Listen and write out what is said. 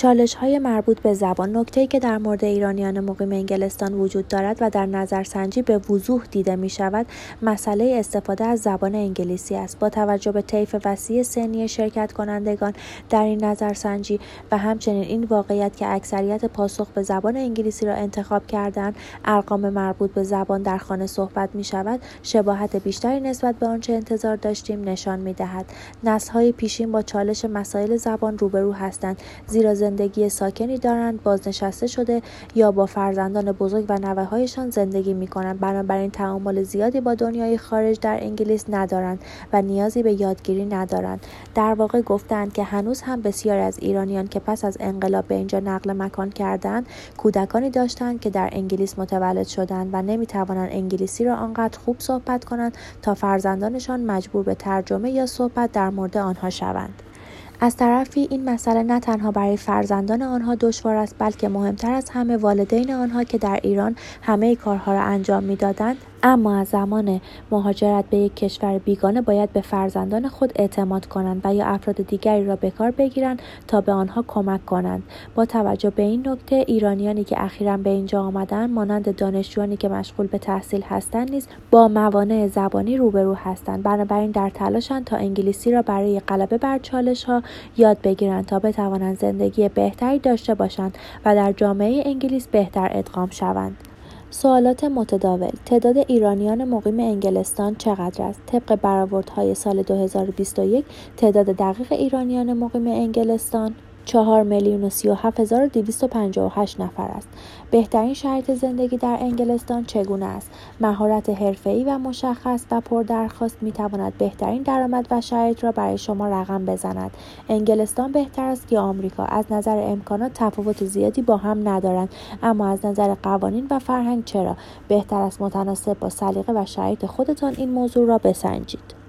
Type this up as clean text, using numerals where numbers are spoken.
چالش‌های مربوط به زبان. نکته‌ای که در مورد ایرانیان مقیم انگلستان وجود دارد و در نظرسنجی به وضوح دیده می‌شود، مسئله استفاده از زبان انگلیسی است. با توجه به طیف وسیع سنی شرکت کنندگان در این نظرسنجی و همچنین این واقعیت که اکثریت پاسخ به زبان انگلیسی را انتخاب کردند، ارقام مربوط به زبان در خانه صحبت می‌شود، شباهت بیشتری نسبت به آنچه انتظار داشتیم نشان می‌دهد. نسل‌های پیشین با چالش مسائل زبان روبرو هستند، زیرا زندگی ساکنی دارند، بازنشسته شده یا با فرزندان بزرگ و نوه‌هایشان زندگی می‌کنند، بنابراین تعامل زیادی با دنیای خارج در انگلیس ندارند و نیازی به یادگیری ندارند. در واقع گفتند که هنوز هم بسیاری از ایرانیان که پس از انقلاب به اینجا نقل مکان کردند، کودکانی داشتند که در انگلیس متولد شدند و نمی‌توانند انگلیسی را آنقدر خوب صحبت کنند تا فرزندانشان مجبور به ترجمه یا صحبت در مورد آنها شوند. از طرفی این مسئله نه تنها برای فرزندان آنها دشوار است، بلکه مهمتر از همه والدین آنها که در ایران همه کارها را انجام می‌دادند، اما از زمان مهاجرت به یک کشور بیگانه باید به فرزندان خود اعتماد کنند و یا افراد دیگری را به کار بگیرند تا به آنها کمک کنند. با توجه به این نکته، ایرانیانی که اخیراً به اینجا آمدند مانند دانشجویانی که مشغول به تحصیل هستند نیز با موانع زبانی روبرو هستند. بنابراین در تلاشند تا انگلیسی را برای غلبه بر چالش‌ها یاد بگیرند تا بتوانند زندگی بهتری داشته باشند و در جامعه انگلیس بهتر ادغام شوند. سوالات متداول: تعداد ایرانیان مقیم انگلستان چقدر است؟ طبق برآوردهای سال 2021 تعداد دقیق ایرانیان مقیم انگلستان 4,037,258 نفر است. بهترین شرایط زندگی در انگلستان چگونه است؟ مهارت حرفه‌ای و مشخص و پردرخواست می‌تواند بهترین درآمد و شرایط را برای شما رقم بزند. انگلستان بهتر است یا آمریکا؟ از نظر امکانات تفاوت زیادی با هم ندارند، اما از نظر قوانین و فرهنگ چرا؟ بهتر است متناسب با سلیقه و شرایط خودتان این موضوع را بسنجید.